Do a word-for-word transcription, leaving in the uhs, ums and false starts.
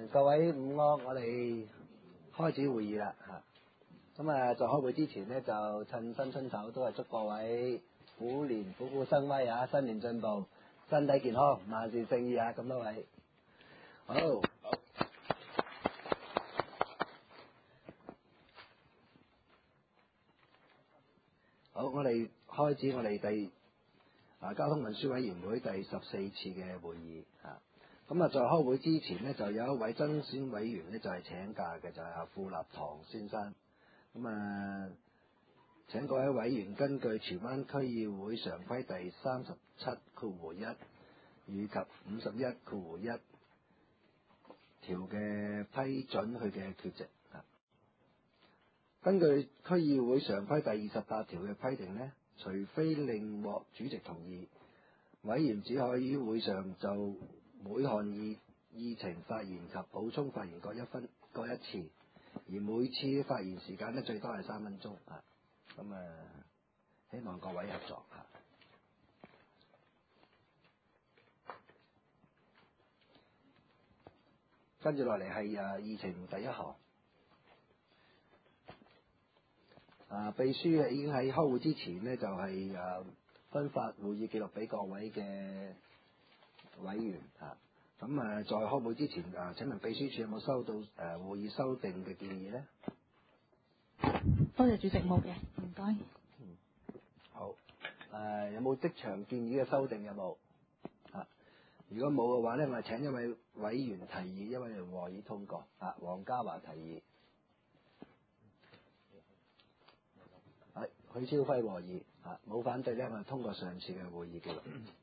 誒，各位午安，我哋開始會議啦嚇。咁啊，在開會之前呢，就趁新春頭，都係祝各位虎年虎虎生威啊，新年進步，身體健康，萬事勝意啊！咁多位，好，好，我哋開始我哋第啊交通運輸委員會第十四次嘅會議嚇。咁啊，在開會之前呢，就有一位增選委員呢，就係請假嘅，就係阿傅立堂先生。咁啊，請各位委員根據荃灣區議會常規第三十七括弧一以及五十一括弧一條嘅批准佢嘅缺席。根據區議會常規第二十八條嘅規定呢，除非另獲主席同意，委員只可以於會上就每項議議程發言及補充發言各一分各一次，而每次發言時間呢，最多係三分鐘啊。咁啊，希望各位合作啊。跟住落嚟係啊議程第一項。啊，秘書已經喺開會之前呢，就係、是、啊分發會議記錄俾各位嘅委員啊。咁啊，在開會之前啊，請問秘書處有冇收到誒、啊、會議修訂嘅建議呢？ 多謝主席，冇嘅，唔該。 嗯，好。誒、啊，有冇即場建議嘅修訂有冇？啊，如果冇嘅話呢，我哋請一位委員提議，一位和議通過。啊，黃家華提議。係許超輝和議。啊，冇反對呢，我哋通過上次嘅會議記錄。